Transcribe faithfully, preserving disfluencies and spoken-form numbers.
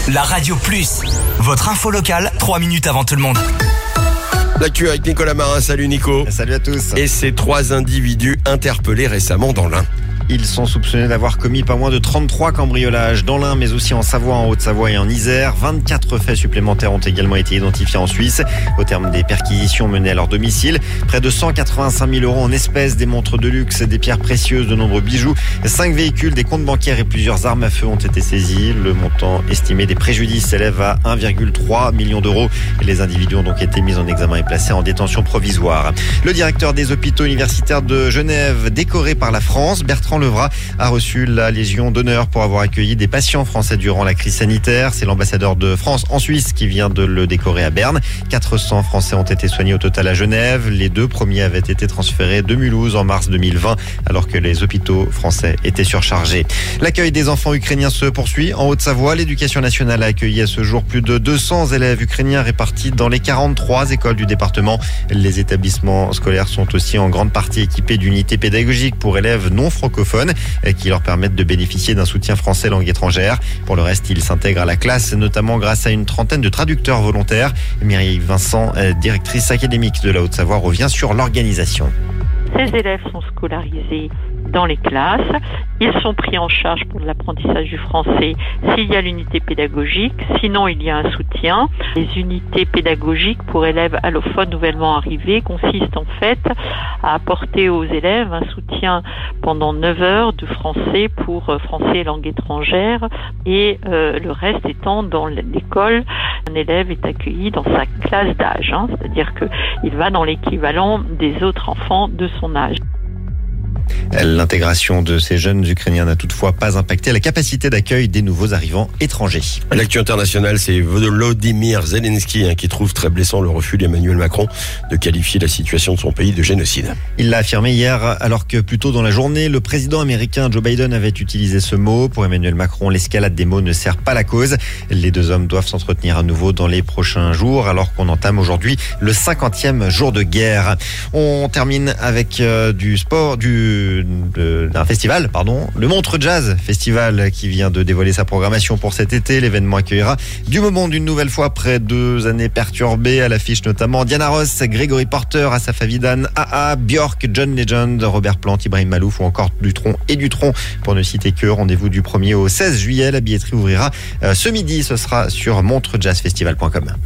La Radio Plus, votre info locale, trois minutes avant tout le monde. L'actu avec Nicolas Marin. Salut Nico. Salut à tous. Et ces trois individus interpellés récemment dans l'Ain. Ils sont soupçonnés d'avoir commis pas moins de trente-trois cambriolages dans l'Ain, mais aussi en Savoie, en Haute-Savoie et en Isère. vingt-quatre faits supplémentaires ont également été identifiés en Suisse. Au terme des perquisitions menées à leur domicile, près de cent quatre-vingt-cinq mille euros en espèces, des montres de luxe, des pierres précieuses, de nombreux bijoux, cinq véhicules, des comptes bancaires et plusieurs armes à feu ont été saisis. Le montant estimé des préjudices s'élève à un virgule trois million d'euros. Les individus ont donc été mis en examen et placés en détention provisoire. Le directeur des hôpitaux universitaires de Genève, décoré par la France, Bertrand Levrat, a reçu la Légion d'honneur pour avoir accueilli des patients français durant la crise sanitaire. C'est l'ambassadeur de France en Suisse qui vient de le décorer à Berne. quatre cents Français ont été soignés au total à Genève. Les deux premiers avaient été transférés de Mulhouse en mars deux mille vingt, alors que les hôpitaux français étaient surchargés. L'accueil des enfants ukrainiens se poursuit. En Haute-Savoie, l'éducation nationale a accueilli à ce jour plus de deux cents élèves ukrainiens répartis dans les quarante-trois écoles du département. Les établissements scolaires sont aussi en grande partie équipés d'unités pédagogiques pour élèves non francophones qui leur permettent de bénéficier d'un soutien français langue étrangère. Pour le reste, ils s'intègrent à la classe, notamment grâce à une trentaine de traducteurs volontaires. Mireille Vincent, directrice académique de la Haute-Savoie, revient sur l'organisation. Ces élèves sont scolarisés dans les classes. Ils sont pris en charge pour l'apprentissage du français s'il y a l'unité pédagogique. Sinon, il y a un soutien. Les unités pédagogiques pour élèves allophones nouvellement arrivés consistent en fait à apporter aux élèves un soutien pendant neuf heures de français pour français et langue étrangère et euh, le reste étant dans l'école. Un élève est accueilli dans sa classe d'âge, hein, c'est-à-dire qu'il va dans l'équivalent des autres enfants de son âge. L'intégration de ces jeunes Ukrainiens n'a toutefois pas impacté la capacité d'accueil des nouveaux arrivants étrangers. L'actu internationale, c'est Volodymyr Zelensky hein, qui trouve très blessant le refus d'Emmanuel Macron de qualifier la situation de son pays de génocide. Il l'a affirmé hier, alors que plus tôt dans la journée, le président américain Joe Biden avait utilisé ce mot. Pour Emmanuel Macron, l'escalade des mots ne sert pas la cause. Les deux hommes doivent s'entretenir à nouveau dans les prochains jours, alors qu'on entame aujourd'hui le cinquantième jour de guerre. On termine avec euh, du sport, du d'un festival, pardon, le Montreux Jazz Festival qui vient de dévoiler sa programmation pour cet été. L'événement accueillera du moment d'une nouvelle fois après deux années perturbées, à l'affiche notamment Diana Ross, Gregory Porter, Asaf Avidan, A A, Björk, John Legend, Robert Plant, Ibrahim Malouf ou encore Dutronc et Dutronc pour ne citer que. Rendez-vous du premier au seize juillet. La billetterie ouvrira ce midi. Ce sera sur montreux jazz festival point com.